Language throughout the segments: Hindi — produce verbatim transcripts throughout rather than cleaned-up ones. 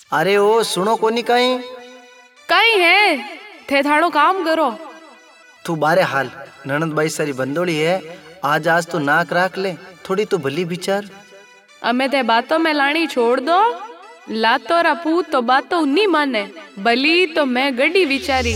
अरे ओ सुनो कोनी कहीं कहीं है थे थाड़ो काम करो। तू बारे हाल ननद बाई सारी बंदोड़ी है। आज आज तो नाक राख ले, थोड़ी तो भली विचार। अमे ते बातों में लानी छोड़ दो। लातो रा पूत तो बातों नहीं माने, भली तो मैं गड्डी विचारी।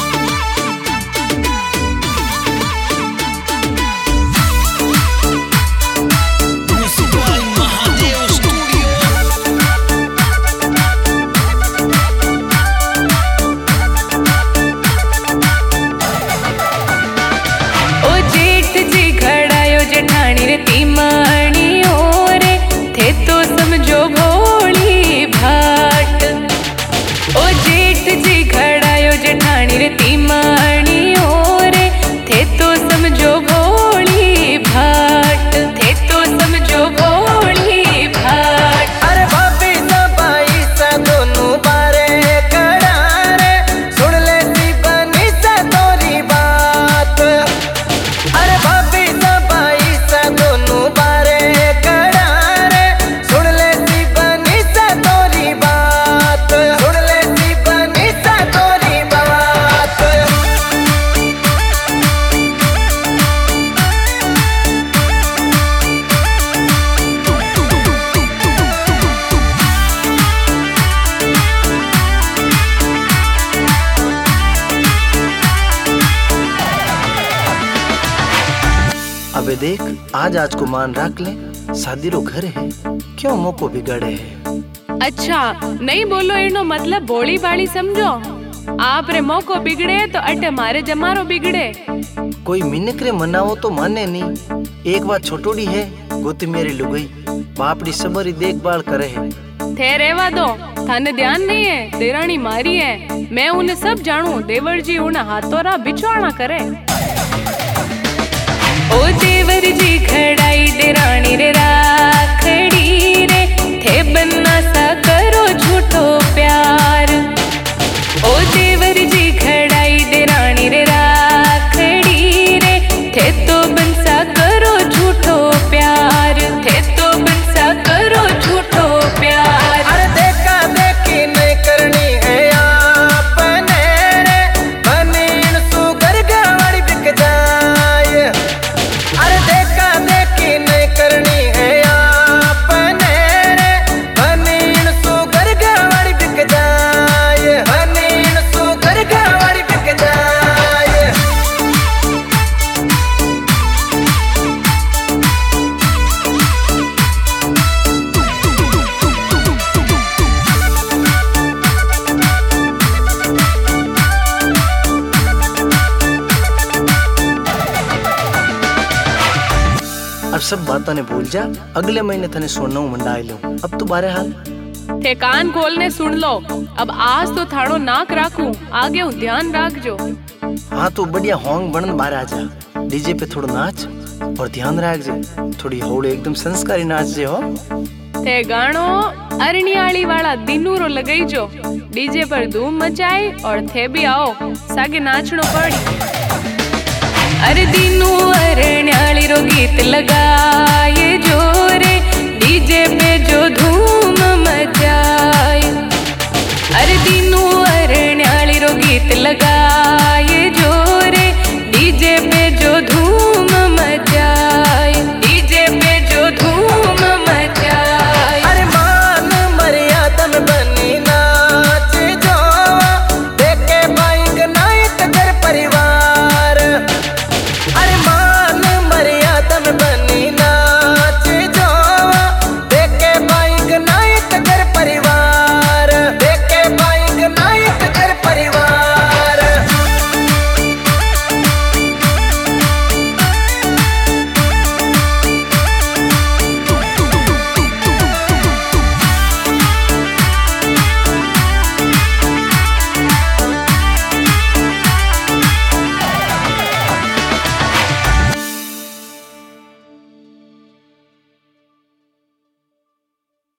अबे देख आज आज को मान रख ले, शादी रो घर है, क्यों मोको बिगड़े है। अच्छा नहीं बोलो इनो मतलब बोली बाली समझो। आप रे मोको बिगड़े तो अटे मारे जमारो बिगड़े। कोई मिनक रे मनावो तो माने नहीं। एक बात छोटोड़ी है गोती मेरी लुगाई, बापड़ी सबरी देखभाल करे है। थे रेवा दो, थाने ध्यान नहीं है देरानी मारी है। मैं उन्हें सब जानू, देवर जी उन्हें हाथों रा बिछवाना करे। ओ देवर जी खड़ाई देरानी रे राखड़ी रे, थे बन्ना सा करो झूठो प्यार। ओ देवर जी खड़ाई देरानी रे राखड़ी रे, थे तो बनसा करो झूठो प्यार, थे तो बनसा करो झूठो प्यार। अरे देखा देखी नहीं करनी है आपने रे, बनीन सुगर गाड़ी बिक जाए। अरे देखा देखी नहीं करनी है आपने रे, बनीन सुगर गाड़ी बिक जाए, बनीन सुगर गाड़ी बिक जाए। अब सब बातों ने भूल जा, अगले महीने थने सोना मंडाई लो। अब तो बारे हाल थे कान खोलने सुन लो। अब आज तो थाड़ो नाक राखू, आगे हूँ ध्यान राख जो। हाँ तो बढ़िया होंग बनन बाहर आ जा, डीजे पे थोड़ा नाच और ध्यान रख जे, थोड़ी होड़े एकदम संस्कारी नाच जे हो। थे गानो अरनियाली वाला दिनूरो लगाई जो, डीजे पर धूम मचाई और थे भी आओ सागे नाचनो पड़ी। अरे दिनू अरनियाली रो गीत लगाए जो रे, डीजे पे जो धूम